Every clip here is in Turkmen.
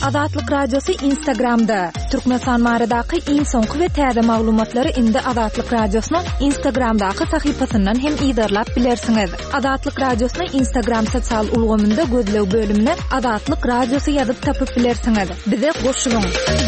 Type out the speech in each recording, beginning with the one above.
Azatlyk Radiosu Instagramda. Türkmenistan maradaky iň soňky we täze maglumatlary indi Azatlyk Radiosynyň Instagramdaky sahypasyndan hem ýa-da bilersiňiz. Azatlyk Radiosynyň Instagram sosial ulgamynda gözlew bölümine Azatlyk Radiosu ýazyp tapyp bilersiňiz. Bize goşulyň.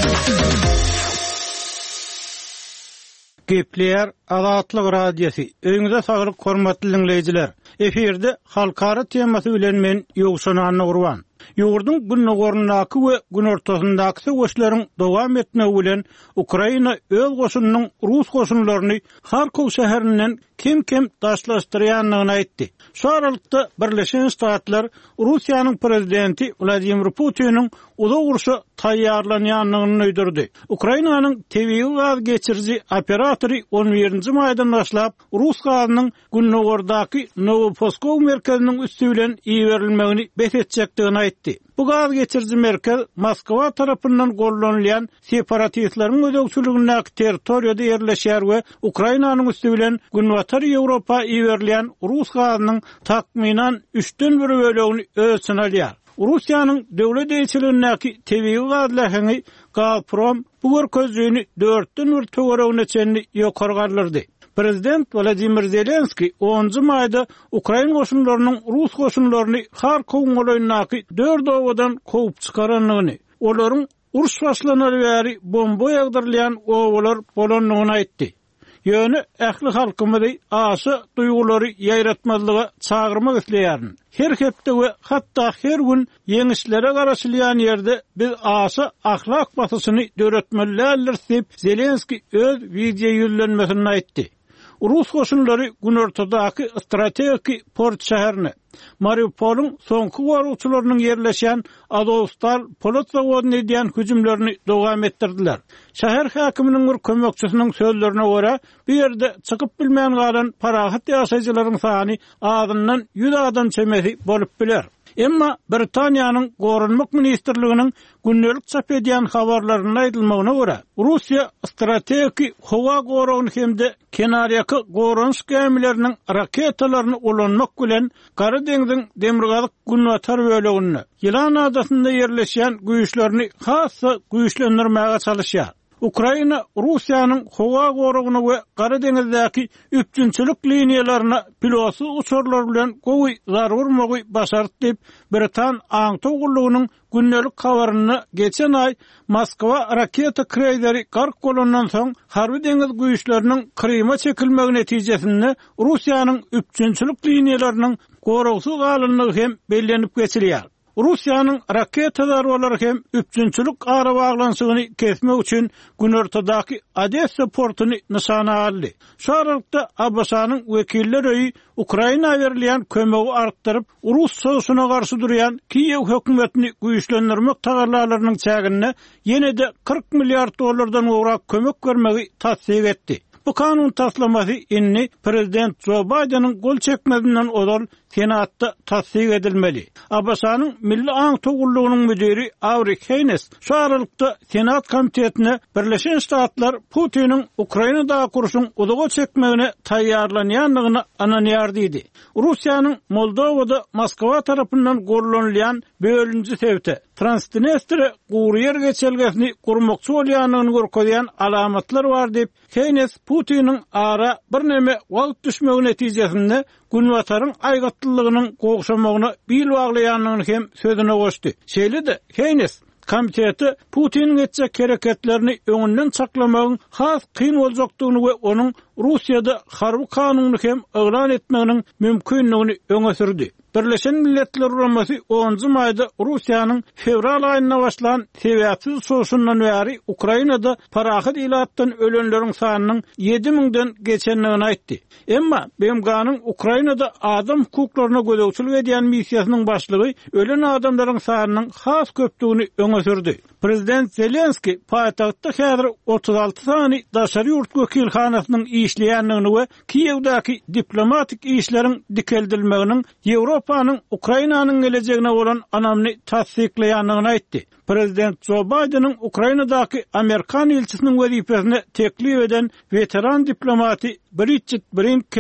Gepler Azatlyk Radiosu. Öňüňize saglyk hormatly dinleýijiler. Eferde halkara temasy bilen men ýogşanyny gurban. Ýurdun günni gorundaky we gün ortasyndaky göçleriň dowam etmegi bilen Ukraina öz goşunynyň Rus goşunlaryny Harkov şäherinden kim daşlaşdyrýanlygyny aýtdy. Şu aralykda Birleşen Ştatlar Russiýanyň prezidenti Vladimir Putiniň uda urşa taýýarlanýanlygyny öýdürdi. Ukrainanyň tebii gaz geçirji operatory 11-nji maýdan başlap Rus gazynyň Günnogordaky Novoposkov merkeziniň üstü bilen iýerilmegini betetjekdigini aýtdy. Bu gaz geçirji merkez Moskwa tarapyndan gollanýan separatistleriň ödökçüligindäki territoriýada ýerleşýär we Ukrainanyň üstü bilen Günbatar Ýewropa iýerilýän Rus gazynyň takminan 3/1 bölegini öz içine alýar. Russiýanyň döwlet eýçiligindäki tebii gaz lähegi Gazprom bu görkezlüğünü 4/1 töweregine çenli ýokargarlardy. Prezident Vladimir Zelenski 10-njy maýda Ukraina goşunlarynyň Rus goşunlaryny Harkov goýundaky 4 owadan kowyp çykaranlygyny, olaryň uruş başlanary bäri bomba ýagdyrylýan owalar bolanlygyny aýtdy. Ýöne ähli halkymyzy aşy duýgulary ýaýratmazlyga çagyrmak isleýärin. Her hepde we hatda her gün ýeňişlere garaşylýan ýerde biz aşy ahlak basysyny döretmeliler diýip Zelenski öz video ýüzlenmesinde aýtdy. Rus goşunlary gün ortadaky strategik port şäherine Mariupolyň soňky waragçylarynyň ýerleşýän Azovstal polat zawodyna edýän hüjümlerini dowam etdirdiler. Şäher häkiminiň bir kömekçisiniň sözlerine görä, bu ýerde çykyp bilmän galan parahat ýaşaýjylaryň sany azyndan 100 adam çemesi bolup biler. Emma Britaniýanyň Gorunmak ministrliginiň günnelik çap edýän habarlaryna aýdylmagyna görä, Russiýa strategik howa goragyny hemde kenaryaky gorunç gemileriniň raketalaryny ulanmak bilen Gary deňziň demirgazyk Günbatar bölegini, Ýylan adasynda ýerleşýän güýçlerini hassa güýçlendirmäge çalışýar. Ukraina Russiýanyň howa goragyny we Gary deňizdäki üpçünçilik liniýalaryna pilotsuz uçurlar bilen gowy zar urmagy başardy diýip Britan Aňtogullygynyň günnelik habaryny geçen ay Moskwa raketa kreýleri gark bolandan soň harby deňiz güýçleriniň Kryma çekilmegi netijesinde Russiýanyň üpçünçilik liniýalarynyň goragsuz galynlygy hem bellenip geçilýär. Russiýanyň raketa zarbalary hem üpçünçilik ara baglanşygyny kesmek üçin gün ortadaky Odessa portuny nişana aldy. Şu aralykda Abbasanyň wekilleri öýi Ukraina berilýän kömegi artdyryp, Rus soýusyna garşy durýan Kiýew hökümetini güýçlendirmek tagarlalarynyň çägine ýene-de 40 milliard dollardan gowrak kömek bermegi tasdik etdi. Bu kanun taslamasy inni Prezident Joe Biden'ın gol çekmesinden odal Senatda tasdik edilmeli. Abbasanyň Milli Aňtogullygynyň müdiri Avrik Haynes şu aralykda Senat komitetine Birleşen Ştatlar Putiniň Ukrainada kurşun udaga çekmegine taýýarlanýanlygyny ananýar diýdi. Russiýanyň Moldowada Moskwa tarapyndan gollanýan bölünji sebäpde Transnistria gury ýer geçelgesini gurmakçy bolýanlygyny görkezýän alamatlar bar diýip Haynes Putiniň ara bir neme wagt düşmegi netijesinde Günbataryň aýgatlylygynyň gogşamagyna bil baglaýanlygyny hem sözüne goşdy. Şeýle-de Haynes komiteti Putiniň etjek hereketlerini öňünden çaklamagyň has kyn boljakdygyny we onuň Russiýada harby kanuny hem eglan etmeginiň mümkinligini öňe sürdi. Birleşen Milletler Uramasy 10-njy maýda Russiýanyň fevral aýyna başlan sebäpsiz soýuşundan bäri Ukrainada parahat ilatdan ölenleriň sanynyň 7000den geçenligini aýtdy. Emma BMG'nyň Ukrainada adam hukuklaryna gödökçilik edýän missiýasynyň başlygy ölen adamlaryň sanynyň has köpdigini öňe sürdi. Prezident Zelenski paýtagtda häzir 36 sany daşary ýurt wekilhanasynyň işleýänligini we Kiýewdäki diplomatik işleriň dikeldilmeginiň Ýewropanyň Ukrainanyň gelejegine bolan anamny tasdikleýänligini aýtdy. Prezident Joe Biden'ın Ukrainadaky Amerikan elçisiniň wezipesine teklif eden veteran diplomati Bridget Brinkhem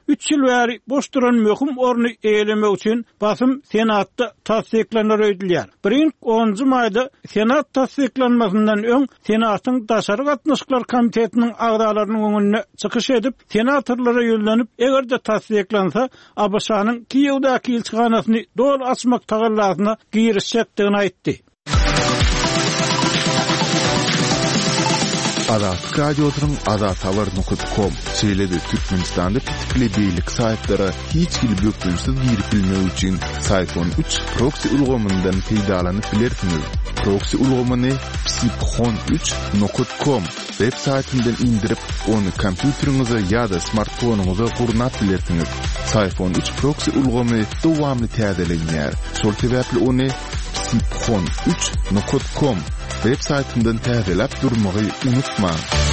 3 ýyl bäri boş duran möhüm orny eýlemek üçin basym senatda tasdiklener öýdülýär. 10 maýda senat tasdiklanmasyndan öň senatyň daşary gatnaşyklar komitetiniň agdalarynyň öňüne çykyş edip senatorlara ýölenip egerde tasdiklansa Abaşanyň Kiýewdäki elçixanasyny dol açmak tagallasyna girişjekdigini aýtdy. Azat radyosynyň azathabar.com şeýledi Türkmenistanda pitikli beýlik saýtlary hiç gil bökdürsiz girip bilmek üçin Sayfon 3 proxy ulgamyndan peýdalanyp bilersiňiz. Proxy ulgamyny psiphon3.com web saytyndan indirip onu kompýuteriňize ýa-da smartfonuňyza gurnap bilersiňiz. Sayfon 3 proxy ulgamy dowamly täzelenýär. Şol sebäpli onu psiphon3.com web saytyndan täzelep durmagy unutma.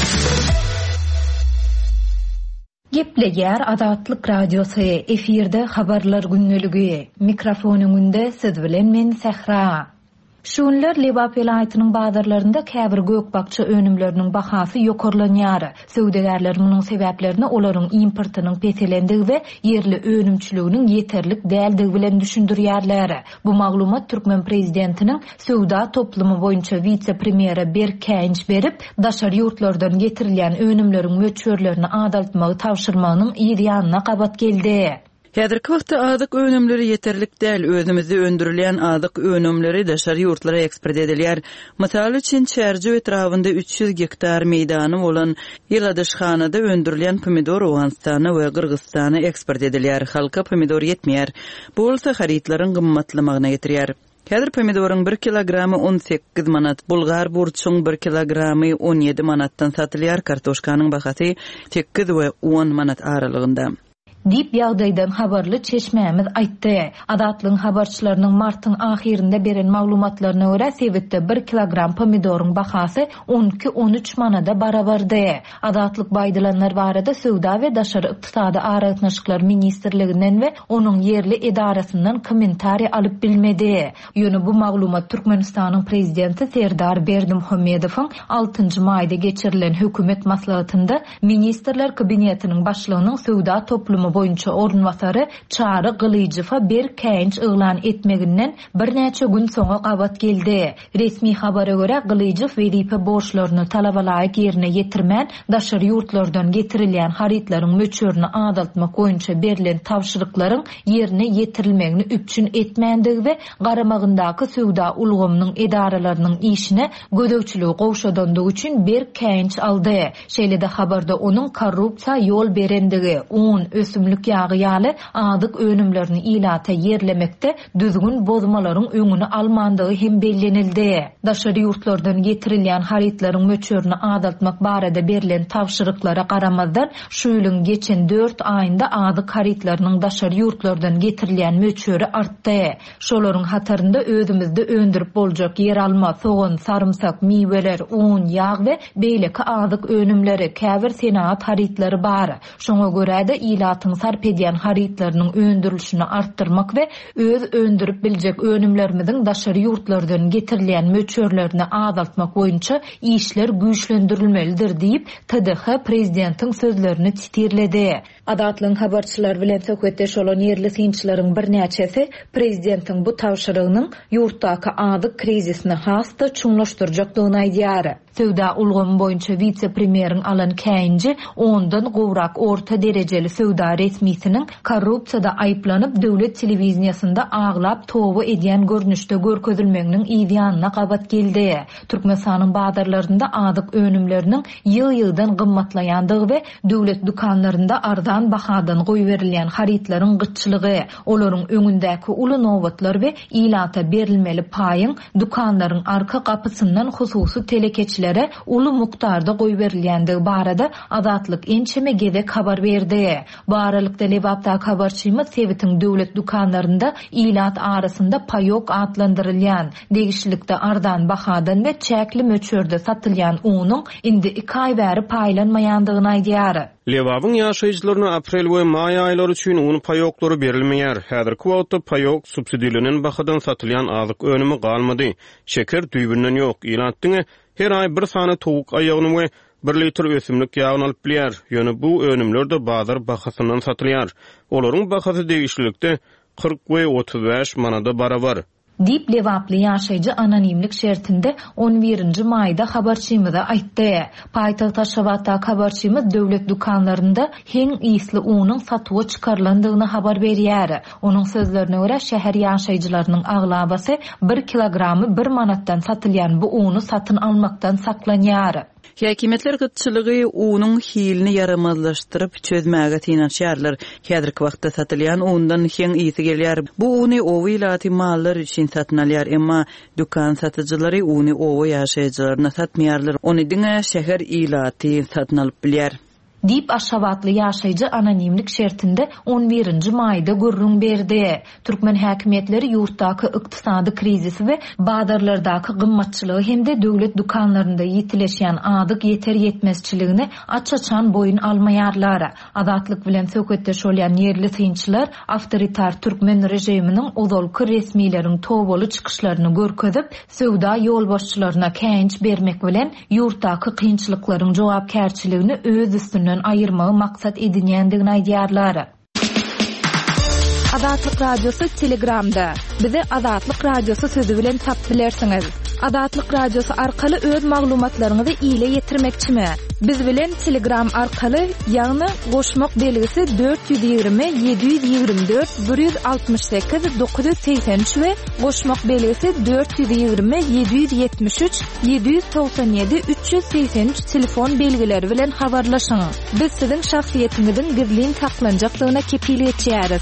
Gepleýär Azatlyk radiosu efirde habarlar günneligi. Mikrofonuňda siz bilen men Sehra. Şunlar Lebap vilayatynyň bazarlarynda käbir gökbakça önümleriniň bahasy ýokarlanýar. Söwdegärler munyň sebäplerini olaryň importynyň peselendigi we yerli önümçiliginiň ýeterlik däldigi bilen düşündirýärler. Bu maglumat Türkmen prezidentiniň söwda toplumy boýunça vice-premieri Berkenç berip, daşary ýurtlardan getirilýän önümleriň möçörlerini adaltmagy tawşyrmagynyň ýerýanyna gabat geldi. Häzirki wagtda azyk önümleri ýeterlik däl. Özümizde öndürilen azyk önümleri daşary ýurtlara eksport edilýär. Mysal üçin Çerji etrafynda 300 hektar meýdany bolan Ýyladyşhanada öndürilen pomidor Awganistana we Kyrgyzstana eksport edilýär. Halka pomidor ýetmeýär. Bu bolsa haritlaryň gymmatlamagyna getirýär. Häzir pomidoryň 1 kilogramy 18 manat, bulgar burçuň 1 kilogramy 17 manatdan satylýar. Kartoşkanyň bahasy 8 we 10 manat aralygynda. Dip ýagdaýdan habarly Çeşmämiz aýtdy. Adatlyň habarçylarynyň martyň ahirinde beren maglumatlaryna görä Sewitde 1 kilogram pomidoryň bahasy 12-13 manada barabardy. Adatlyk baýdylanlar barada Söwda we Daşary ykdysady araýtnaşyklar ministrliginden we onuň yerli edarasyndan kommentariýa alyp bilmedi. Ýöne bu maglumat Türkmenistanyň prezidenti Serdar Berdimuhammedowyň 6 maýda geçirilen hökümet maslahatynda ministrler kabinetiniň başlygynyň Söwda toplumy boýunça ornwasary Çary Gylyjewa Berkenç ýylan etmeginden bir näçe gün soňra gabat geldi. Resmi habara görä Gylyjew welipe borçlaryny talabalaýyk ýerine ýetirmän daşary ýurtlardan getirilýän haritlaryň möçörüni adaltmak boýunça berilen tawşyryklaryň ýerine ýetirilmegini üpçün etmändige we garamagyndaky söwda ulgamynyň edaralarynyň işine gödökçüligi gowşadandygy üçin Berkenç aldy. Şeýlede habarda onuň korrupsiýa ýol berendigi, ösümlük yağı ýaly adyk önümlerini ilata yerlemekde düzgün bozmalaryň öňüni almandygy hem bellenildi. Daşary ýurtlardan getirilýän haritlaryň möçörüni adaltmak barada berilen tawşyryklara garamazdan şu ýylyň geçen 4 aýynda adyk haritlarynyň daşary ýurtlardan getirilýän möçöri artdy. Şolaryň hatarynda özümizde öndürip boljak yer alma, soğan, sarımsak, miweler, un, ýağ we beýleki adyk önümleri, käbir senat haritlary bar. Şoňa görä-de ilatyň sarp edýän haritlarynyň öndürilişini arttyrmak we öz öndürip biljek önümlerimiziň daşary ýurtlardan getirilýän möçörlerini adaltmak boýunça işler güýçlendirilmelidir diýip TDH prezidentiň sözlerini titirledi. Adatlyň habarçylar bilen söhbetdeş bolan yerli synçylaryň bir näçesi prezidentiň bu tawşyrygynyň ýurtdaky adyk krizisini hasta çuňlaşdyrjakdygyny aýdýar. Söwda ulgamy boýunça vice-premieriň Alan Kenji ondan gowrak orta derejeli söwda resmisiniň korrupsiýada aýplanyp döwlet telewizionyasynda aglap towa edýän görnüşde görkezilmeginiň ýygyanyna gabat geldi. Türkmenistanyň bazarlarynda adyk önümleriniň ýyl-ýyldan gymmatlaýandygy we döwlet dukanlarynda ardan bahadan goýberilýän haritlaryň gyçylygy, olaryň öňündäki uly nowatlar we ilata berilmeli paýyň dukanlaryň arka gapysyndan hususy telekeçilere uly mukdarda goýberilýändigi barada Azatlyk ençeme gezek habar berdi. Bu aralykda Lebapda habarçymyz Sewitiň döwlet dukanlarynda ilat arasynda paýok adlandyrylýan, degişlikde ardan bahadan we çäkli möçörde satylýan unyň indi 2 aý bäri paýlanmaýandygyny aýdýar. Lewabyň ýaşaýjylaryna aprel we may aýlary üçin uny paýoklary berilmeýär. Häzirki wagtda paýok subsidiýalenen bahadan satylýan azyk önümi galmady. Şeker düýbünden ýok. Ilatdyň her aý bir sany towuk aýagyny we 1 litr ösümlik ýağyn alyp bilýär. Ýöne bu önümler de bazar bahasyndan satylýar. Olaryň bahasy degişlikde 40 we 35 manada barabar. Dip lewaply ýaşaýjy anonimlik şertinde 11-nji maýda habarçymyza aýtdy. Paýtagyt Aşgabatda habarçymyz döwlet dukanlarynda heň ýysly unyň satyga çykarlandygyny habar berýär. Onuň sözlerine görä şäher ýaşaýjylarynyň aglabasy 1 kilogramy 1 manatdan satylýan bu uny satyn almakdan saklanýar. Häkimetler gytçylygy unyň hilini yaramazlaşdyryp çözmäge tinanşýarlar. Häzirki wagtda satylýan undan heň ýyty gelýär. Bu uny owy ilaty mallar üçin satyn alýar, emma dukan satyjylary uny owy ýaşaýjylaryna satmaýarlar. Ony diňe şäher ilaty satyn alyp bilýär. Dip Aşgabatly ýaşaýjy anonimlik şertinde 11-nji maýda gürrüň berdi. Türkmen häkimetleri ýurtdaky ykdysady krizisi we bazarlardaky gymmatçylygy hemde döwlet dukanlarynda ýitileşýän adyk ýeter ýetmezçiligine açaçan boyun almaýarlar. Adatlyk bilen söhbetdeş bolýan ýerli synçylar awtoritar türkmen rejiminiň ozalky resmiýleriň towaly çykyşlaryny görkezip, söwda ýolbaşçylaryna käňiş bermek bilen ýurtdaky kynçylyklaryň jogapkärçiligini öz üstüne ayırmağı maksat edinýändigini aýdýarlar. Adatlyk radiosu Telegramda. Bize Adatlyk radiosu sözü bilen tap bilersiňiz. Adatlyk radiosu arkaly öz maglumatlaryňyzy ýyla ýetirmekçimi? Biz bilen Telegram arkaly ýagny goşmak belgisi 420 724 168 983 we goşmak belgisi 420 773 797 383 telefon belgileri bilen habarlaşyň. Biz siziň şahsiýetiňizin gizlin saklanjaklygyna kepil etýäris.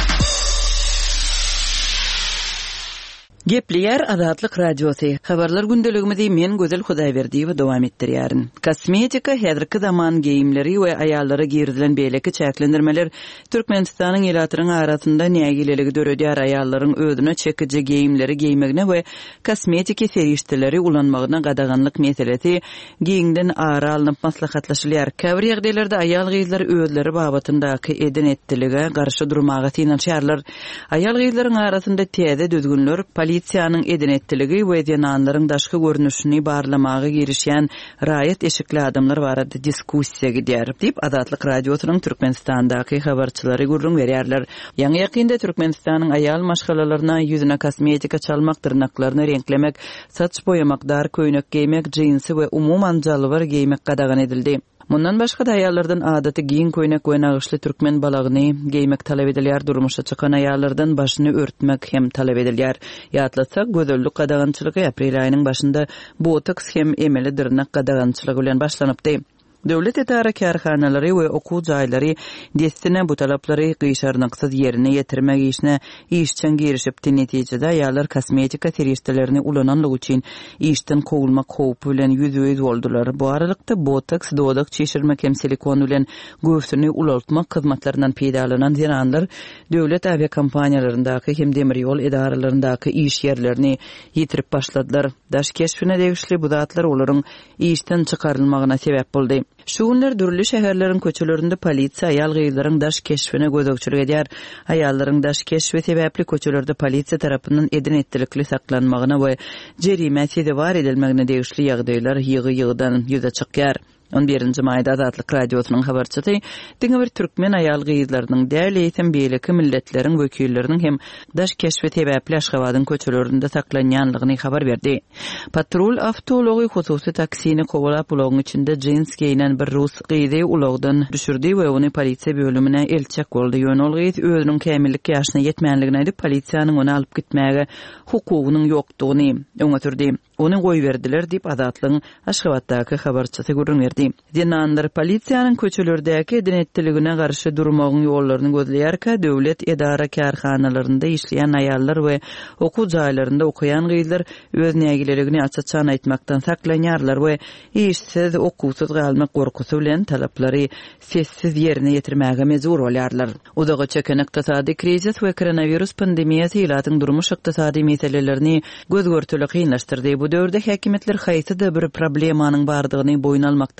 Gepleyer Adatlyk radiosu. Habarlar gündeligimizi men Gözel Hudaýberdiýew dowam etdirýärin. Kosmetika häzirki zaman geyimleri we aýallara girdilen beýleki çäklendirmeler Türkmenistanyň ýylatyryň arasynda nägileligi döredýär. Aýallaryň özüne çekiji geyimleri giymegine we kosmetika serişdeleri ulanmagyna gadaganlyk meselesi giňden ara alınıp maslahatlaşylýar. Käbir ýagdaýlarda aýal gyzlar özleri babatyndaky eden etdilige garşy durmagy tinanşýarlar. Aýal gyzlaryň arasynda täze düzgünler polisiýanyň eden etdiligi we ýananlaryň daşky görnüşini barlamagy girişýän raýat eşikli adamlar barada diskussiýa gidýär diýip Adatlyk radiosynyň Türkmenistandaky habarçylary gurrun berýärler. Ýa-ni ýakynda Türkmenistanyň aýal maşgalalaryna ýüzüne kosmetika çalmak, tırnaklaryny renklemek, saç boyamak, dar köýnek giymek, jeansy we umuman jalbyr giymek gadagan edildi. Mundan başga da aýallardan adaty giyin köýnek we nagyşly türkmen balagyny giymek talap edilýär. Durmuşa çykan aýallardan başyny örtmek hem talap edilýär. Ýatlatsak, gözellik gadagançylygy aprel aýynyň başynda botoks hem emeli dyrnak gadagançylygy bilen başlanypdy. Döwlet edara karhanalary we okuw jaýlary destine bu talaplary gyşarnyksyz ýerine ýetirmek işine işçen girişipdi. Netijede aýallar kosmetika serişdelerini ulananlyk üçin işden kowulmak howpy bilen ýüzüýüz boldular. Bu aralykda botoks, dodak çeşirmek hem silikon bilen göwsüni ulaltmak hyzmatlarynyň peýdalanan ýananlar döwlet aviakompaniýalaryndaky hem demir ýol edaralaryndaky iş ýerlerini ýetirip başladylar. Daş keşfine degişli bu zatlar olaryň işden çykarylmagyna sebäp boldy. Şu günler dürli şäherleriň köçelerinde polisiýa aýal gyzlaryň daş keşfine gözegçilik edýär. Aýallaryň daş keşfi sebäpli köçelerde polisiýa tarapyndan eden etdilikli saklanmagyna we jerime var edilmegine degişli ýagdaýlar ýygy-ýygydan ýüze çykýar. 11-nji maýda Adatlyk radiosynyň habarçysy diňe bir türkmen aýal gyzlarynyň däli ýetim beýleki milletleriň wekilleriniň hem daş keşfi sebäpli Aşgabatyň köçelerinde saklanýanlygyny habar berdi. Patrul awtology hususy taksini kowalap ulagyň içinde jeans giyinen bir rus gyzy ulagdan düşürdi we ony polisiýa bölümine elçek boldy. Ýöne ol gyz özüniň kämillik ýaşyna ýetmänligini aýdyp polisiýanyň ony alyp gitmäge hukugynyň ýokdugyny öňe Ony goýberdiler diýip Adatlyň Aşgabatdaky habarçysy gurrun berdi. Ýananlar polisiýanyň köçelerdäki eden etdiligine garşy durmagyň ýollaryny gözleýärkä döwlet edara karhanalarynda işleýän aýallar we okuw jaýlarynda okuyan gyzlar öz nägileligini açaçan aýtmakdan saklanýarlar we işsiz, okuwsuz galmak gorkusy bilen talaplary sessiz ýerine ýetirmäge mejbur bolýarlar. Uzağa çeken ykdysady krizis we koronavirus pandemiýasy ýylatyň durmuş ykdysady meselelerini gözgörtüli kynlaşdyrdy. Bu döwürde häkimetler haýsy da bir problemanyň bardygyny boyun almakdan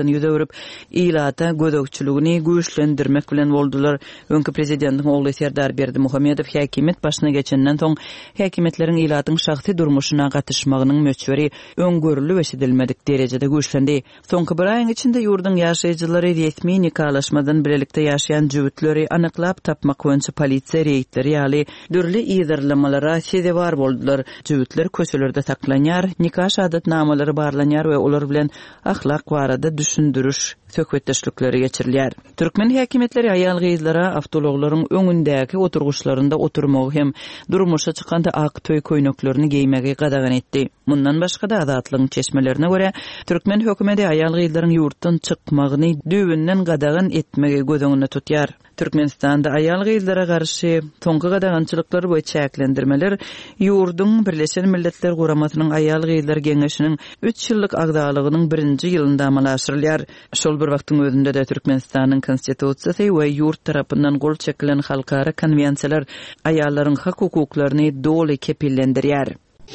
ýüzörüp ilata gödökçülügini güýçlendirmek bilen boldular. Öňkü prezidentiň ogly Serdar Berdimuhammedow häkimet başyna geçenden soň häkimetleriň ilatyň şahsy durmuşyna gatnaşmagynyň möçberi öňgörüli we edilmedik derejede güýçlendi. Soňky bir aýyň içinde ýurdun ýaşaýjylary resmi nikalaşmadan bilelikde ýaşaýan jüwitleri anyklap tapmak boýunça polisiýa reýtleri ýaly dürli ýygyrlamalara sebäp boldular. Jüwitler köşelerde saklanýar, nikah şahadatnamalary barlanýar we olar bilen ahlak barada düşündürüş söhbetdeşlikleri geçirilýär. Türkmen häkimetleri aýal gyzlara awtologlaryň öňündäki oturguşlarynda oturmagy hem durmuşa çykanda ak töý köýneklerini giýmegi gadagan etdi. Mundan başga da azatlygyň çeşmelerine görä Türkmen hökümeti aýal gyzlaryň ýurtdan çykmagyny düwünden gadagan etmegi gözüňde tutýar. Türkmenistanda aýal gyzlara garşy soňky gadagançylyklar we çäklendirmeler ýurdun Birleşen Milletler Guramasynyň aýal gyzlar geňeşiniň 3 ýyllyk agdalygynyň 1-nji ýylynda amalaşdyrylýar. Şol bir wagtyň özünde de Türkmenistanyň konstitusiýasy we ýurt tarapyndan gol çekilen halkara konwensiýalar aýallaryň hak hukuklaryny doly kepillendirýär.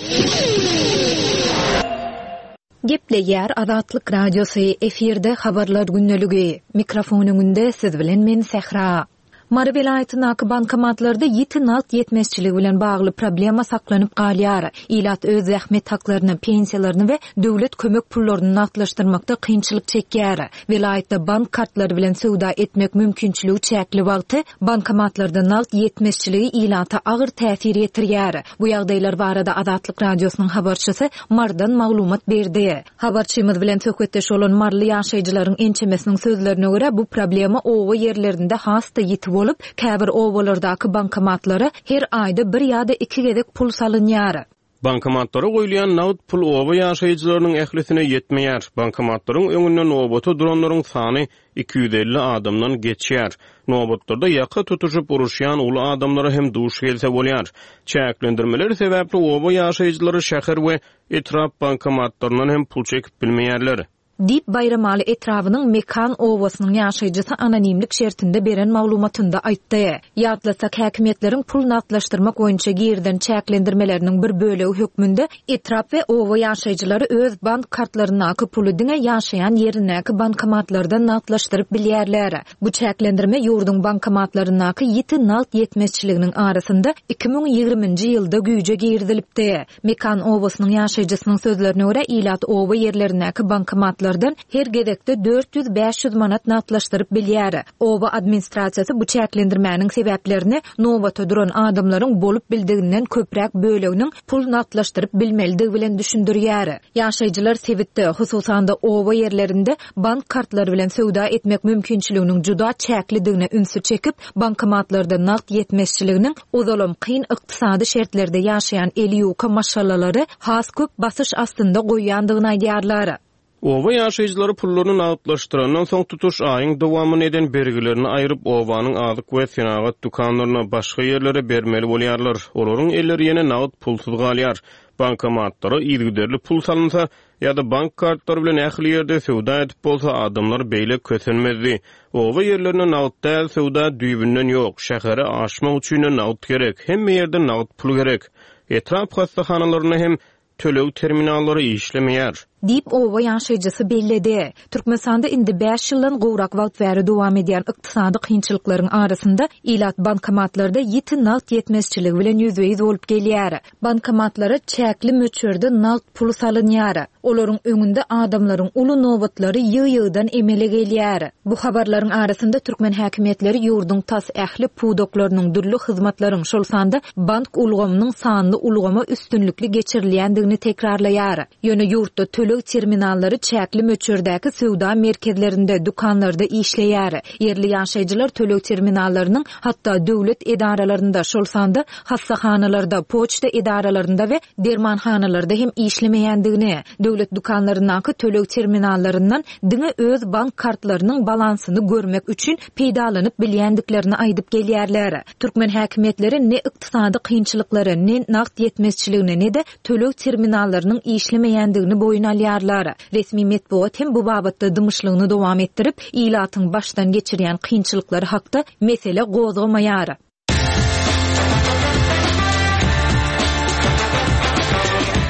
Gepleýär Azatlyk radiosu efirde habarlar günneligi. Mikrofonuňda siz bilen men Sehra. Mary welaýatynyň bankomatlarda ýetinalt ýetmezçiligi bilen bagly problema saklanyp galýar. Ilat öz zähmet haklaryny, pensiýalaryny we döwlet kömek pullaryny natlaşdyrmakda kynçylyk çekýär. Welaýatda bank kartlary bilen söwda etmek mümkinçiligi çäkli wagty bankomatlarda nalt ýetmezçiligi ilata agyr täsir ýetirýär. Bu ýagdaýlar barada Azatlyk radiosynyň habarçysy Mardan maglumat berdi. Habarçymyz bilen söhbetdeş bolan marly ýaşaýjylaryň ençemesiniň sözlerine görä bu problema owa ýerlerinde hasta ýetip bolup, käbir owalardaky bankomatlary her aýda bir ýa-da 2 gezek pul salynýar. Bankomatlara goýulýan nagd pul owa ýaşaýjylarynyň ählisine ýetmeýär. Bankomatlaryň öňünden nowbaty duranlaryň sany 250 adamdan geçýär. Nowbatlarda ýaka tutuşup uruşýan uly adamlara hem duş gelse bolýar. Çäklendirmeler sebäpli owa ýaşaýjylary şäher we etrap bankomatlarynyň hem pul çekip bilmeýärler. Dip Bayramaly etrawynyň Mekan owasynyň ýaşaýjysy anonimlik şertinde beren maglumatynda aýtdy. Ýatlasak häkimetleriň pul natlaşdyrmak boýunça girden çäklendirmeleriniň bir bölegi hökmünde etrap we owa ýaşaýjylary öz bank kartlaryny puly diňe ýaşaýan ýerinäki bankomatlardan natlaşdyryp bilýärler. Bu çäklendirme ýurdun bankomatlaryny ýetinalt ýetmezçiliginiň arasynda 2020-nji ýylda güýje girdilipdi. Mekan owasynyň ýaşaýjysynyň sözlerine görä ilat owa ýerlerinäki bankomat her gedekde 400-500 manat natlaşdyrıp bilýär. Owa administrasiýasy bu çäklendirmäniň sebäplerini nowbata duran adamlaryň bolup bildiginden köpräk böleginiň pul natlaşdyrıp bilmeligi bilen düşündirýär. Ýaşaýjylar sebitde, hususan owa ýerlerinde bank kartlary bilen söwda etmek mümkinçiliginiň juda çäklidigine ünsü çekip, bankomatlarda nakt ýetmezçiliginiň ozalam kyn ykdysady şertlerde ýaşaýan elýuka maşallalary has köp basyş astynda goýýandygyny aýdýarlar. Owa ýaşaýjylary pullaryny nagdlaşdyrandan soň tutuş aýyň dowamyny eden bergilerini aýryp owanyň azyk we senagat dukanlaryna başga ýerlere bermeli bolýarlar. Olaryň elleri ýene nagd pulsuz galýar. Bankomatlara ýergiderli pul salynsa ýa-da bank kartlary bilen ähli ýerde söwda edip bolsa adamlar beýle kösenmezdi. Owa ýerlerine nagd däl söwda düýbünden ýok, şähere aşmak üçin nagd gerek, hemme ýerde nagd pul gerek. Etrap hastahanalarına hem tölew terminallary işlemeýär. Dip owa ýaşaýjysy belledi. Türkmenistanda indi 5 ýyldan gowrak wagt bäri dowam edýän ykdysady kynçylyklaryň arasynda ilat bankomatlarda ýetinalt ýetmezçiligi bilen ýüzbeýiz bolup gelýär. Bankomatlara çäkli möçberde nalt pul salynýar. Olaryň öňünde adamlaryň uly nowbatlary ýygy-ýygydan emele gelýär. Bu habarlaryň arasynda türkmen häkimetleri ýurdun tas ähli pudoklarynyň dürli hyzmatlaryň şolsanda bank ulgamynyň sanly ulgama üstünlükli geçirilýändigini tekrarlaýar. Ýöne ýurtda terminallary çäkli möçberdäki söwda merkezlerinde, dukanlarda işleýär. Yerli ýaşaýjylar tölew terminallarynyň hatda döwlet edaralarynda şolsanda hassahanalarda, poçta edaralarynda we dermanhanalarda hem işlemeýändigini, döwlet dukanlarynyň tölew terminallarynyň diňe öz bank kartlarynyň balansyny görmek üçin peýdalanyp bilýändiklerini aýdyp gelýärler. Türkmen häkimetleri ne ykdysady kynçylyklary, ne nakt ýetmezçiligini, ne de tölew terminallarynyň işlemeýändigini boýun resmi metbuat hem bu babatda dymyşlygyny dowam etdirip, ilatyň başdan geçirýän kynçylyklary hakda mesele gozgamaýar.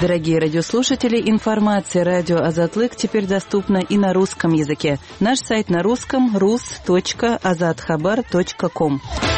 Дорогие радиослушатели, информация «Радио Азатлык» теперь доступна и на русском языке. Наш сайт на русском rus.azatxabar.com.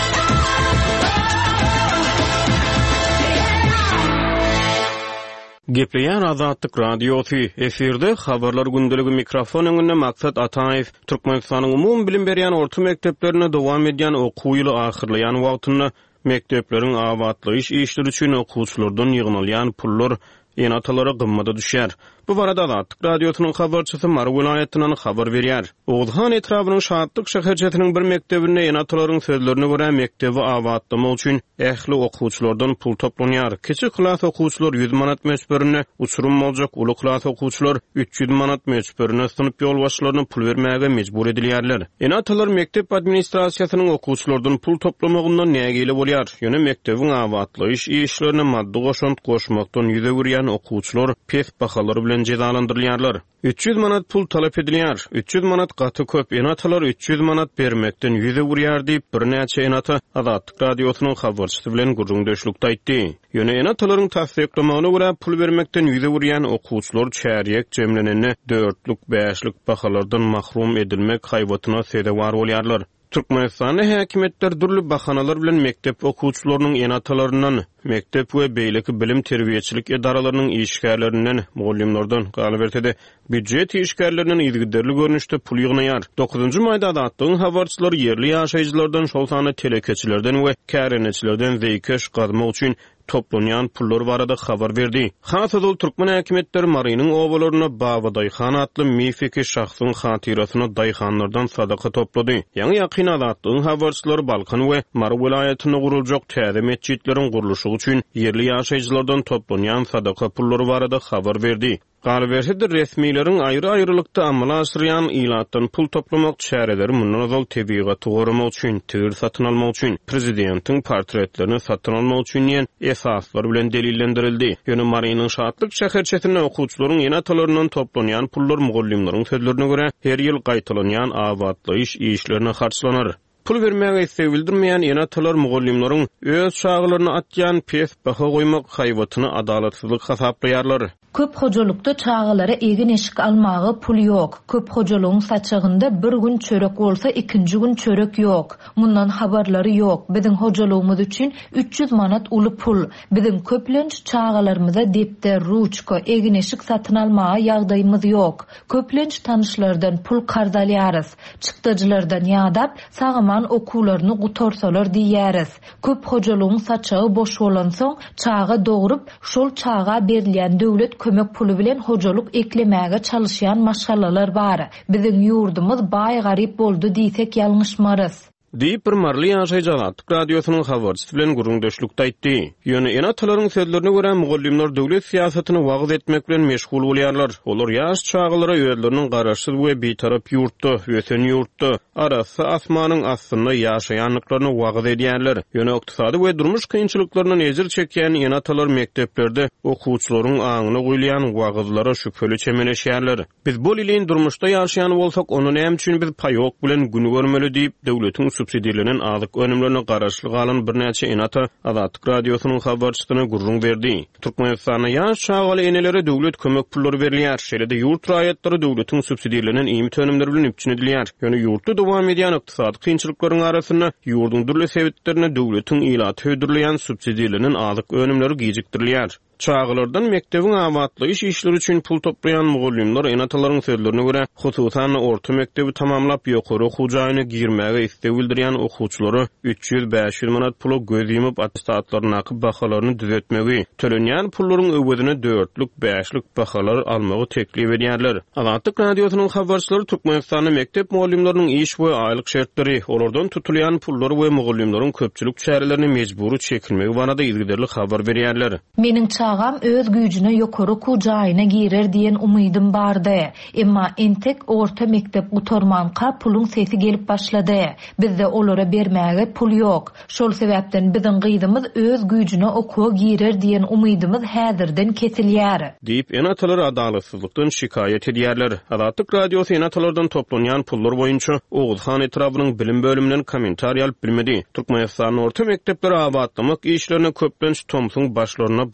Gepleyen Azatlyk radiosu efirde habarlar gündəligi mikrofon öňünde Maksat Ataev Türkmenistanyň umum bilim berýän orta mekdeplerine dowam edýän okuw ýyly ahyrlayan wagtynda mekdepleriň awatlyk işleri üçin okuwçylardan ýygnalýan pullar enatalara gymmada düşýär. Bu barada Azatlyk radiosynyň habarçysy Mar vilayatynyň habar berýär. Oğuzhan etrabynyň Şadlyk şäherçetiniň bir mektebinde enatalaryň sözlerine görä mektebi awatlamak üçin ähli okuwçylardan pul toplanýar. Kiçik klas okuwçylar 100 manat möçberine, uçurum boljak uly klas okuwçylar 300 manat möçberine sınıp ýolbaşçylaryna pul bermäge mejbur edilýärler. Enatalar mektep administrasiýasynyň okuwçylardan pul toplamagyndan nägili bolýar? Ýöne mektebiň awatlyk işlerine maddi goşunt goşmakdan ýüze görýän okuwçylar pes bahalary bilen cezalandyrylýarlar. 300 manat pul talap edilýär. 300 manat gaty köp. Enatalar 300 manat bermekden ýüze görýär diýip bir näçe enata Azatlyk radiosynyň habarçysy bilen gurrundaşlykda aýtdy. Ýöne enatalaryň tasdiklamagyna görä pul bermekden ýüze görýän okuwçylar çäriýek jemleneni 4'lük 5'lik bahalardan mahrum edilmek haýbatyna sebäp bolýarlar. Türkmenistanyň häkimetler durly bahanalar bilen mektep okuwçylarynyň enatalaryndan, mektep we beýleki bilim terbiýeçilik edaralarynyň işgärlerinden, mugallimlerden galy berdi. Büdjet işgärlerinden ýygyderli görnüşde pul ýygnaýar. 9-njy maýda Azatlygyň habarçylary ýerli ýaşaýjylardan şol sany telekeçilerden we käreneçilerden zeýkeş gazmak üçin toplanýan pullar barada habar berdi. Hasatol Türkmen häkimetleri Marynyň owalaryna Baba Daýhan atly mifiki şahsyň hatirasyna daýhanlardan sadaka toplady. Ýa-ni ýakyn Azatlygyň habarçylary Balkan we Mar vilayatyna guruljak täze mesçitleriň gurulşy üçin ýerli ýaşaýjylardan toplanýan sadaka pullary barada habar berdi. Galberhede resmiýetiň aýry-aýrylykda amala aşyrýan ilatdan pul toplamak çäreleri mundan azal tebigaty gorumak üçin, tüür satyn almak üçin, prezidentiň portretlerini satyn almak üçin ýen esaslar bilen delillendirildi. Ýöne Marynyň Şadlyk şäherçetine okuwçylaryň enatalarynyň toplanýan pullar mugallimleriň sözlerine görä her ýyl gaýtalanýan awatlyk işlerine harçlanar. Pul vermäge istek bildirmeýän enatalar mugallimleriň öz çağlaryny atýan pes baha goýmak haýbatyny adalatsyzlyk hasaplaýarlar. Köp hojalykda çağalara egin eşik almagy pul ýok. Köp hojalygyň saçygynda bir gün çörek bolsa, ikinji gün çörek ýok. Mundan habarlary ýok. Biziň hojalygymyz üçin 300 manat uly pul. Biziň köplenç çağalarymyza depter, ruçka, egin eşik satyn almagy ýagdaýymyz ýok. Köplenç tanışlardan pul karzalýarys. Çykdyjylardan ýadap, sagaman okuwlaryny gutorsalar diýäris. Köp hojalygyň saçygy boş bolan soň çağa dogrup, şol çağa berilýän döwlet kömek pulu bilen hojalyk eklemäge çalışýan maşgallalar bar. Biziň ýurdumyz baý garyp boldy diýsek ýalňyşmarys. Diýip bir marly ýaşaýjy Azatlyk radiosynyň habarçysy bilen gurrundaşlykda aýtdy. Ýöne enatalaryň sözlerine görä mugallimler döwlet siýasatyny wagt etmek bilen meşgul bolýarlar. Olar ýaş çağlara özleriniň garaşsyz we betarap ýurtda, ösen ýurtda, arasy asmanyň astynda ýaşaýanlyklaryny wagt edýärler. Ýöne ykdysady we durmuş kynçylyklaryny ezir çekýän enatalar mekdeplerde okuwçylaryň aňyna goýulýan wagtlara şüpheli çemeleşýärler. Biz bol iliň durmuşda ýaşaýan bolsak, onu näme üçin biz paýok bilen gün görmeli diýip döwletiň subsidiýalenen azyk önümlerine garaşlyk alan bir näçe enata Azatlyk radiosynyň habarçysyna gurrun berdi. Türkmenistanyň ýaş çağaly enelere döwlet kömek pullary berilýär. Şeýle-de ýurt raýatlary döwletiň subsidiýalenen iými önümleri bilen üpçün edilýär. Ýöne ýurtda dowam edýän ykdysady kynçylyklaryň arasyna ýurdun durly sebäplerine döwletiň ilaty hödürleýän subsidiýalenen azyk önümleri gijikdirilýär. Çağalardan mektebiň awatlyk işleri üçin pul toplayan mugallimler enatalaryň sözlerine görä hususan orta mektebi tamamlap ýokary okuwjagyna girmäge istek bildirýän okuwçylary 300-500 manat pula göz ýumyp attestatlaryny akyp bahalaryny düzeltmegi, tölenýän pullaryň öwedine 4'lük 5'lik bahalar almagy teklip edýärler. Azatlyk radiosynyň habarçylary Türkmenistanyň mektep mugallimleriniň iş we aýlyk şertleri, olardan tutulýan pullar we mugallimleriň köpçülik çärelerini mejburi çekilmegi barada ýygyderli habar berýärler. Meniň çağam öz güýjüne ýokary okuwjagyna girer diýen umydym bardy. Emma entek orta mektep gutormanka pulun sesi gelip başlady. Bizde olara bermäge pul ýok. Şol sebäpden biziň gyzymyz öz güýjüne okuwa girer diýen umydymyz häzirden kesilýär. Diýip enatalar adalatsyzlykdan şikayet edýärler. Azatlyk radiosy enatalardan toplanýan pullar boýunça Oğuzhan etrabynyň bilim bölümünden komentar alyp bilmedi. Türkmenistanyň orta mektepleri awatlamak işlerine köplenç Tomsun başlaryna badylygy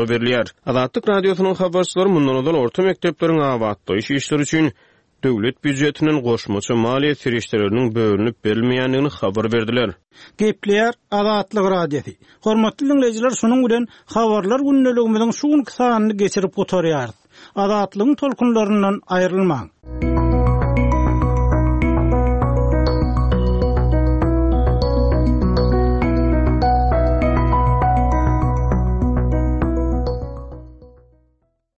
habar berilýär. Azatlyk radiosynyň habarçylary mundan orta mekdepleriň abatlaýyş işleri üçin döwlet büdjetiniň goşmaça maliýe serişleriniň bölünip berilmeýändigini habar berdiler. Gepleýär Azatlyk radiosi. Hormatly dinleyijiler, şunuň bilen habarlar günneligimiziň şuň kysanyny geçirip gotarýar. Azatlygyň tolkunlaryndan aýrylmaň.